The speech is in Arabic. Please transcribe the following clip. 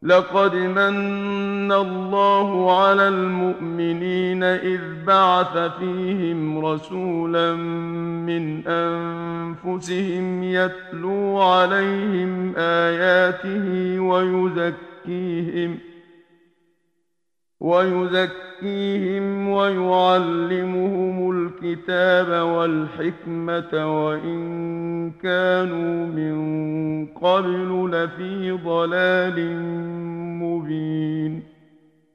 لقد من الله على المؤمنين إذ بعث فيهم رسولا من أنفسهم يتلو عليهم آياته ويزكيهم ويعلمهم الكتاب والحكمة وإن كانوا من قبل لفي ضلال مبين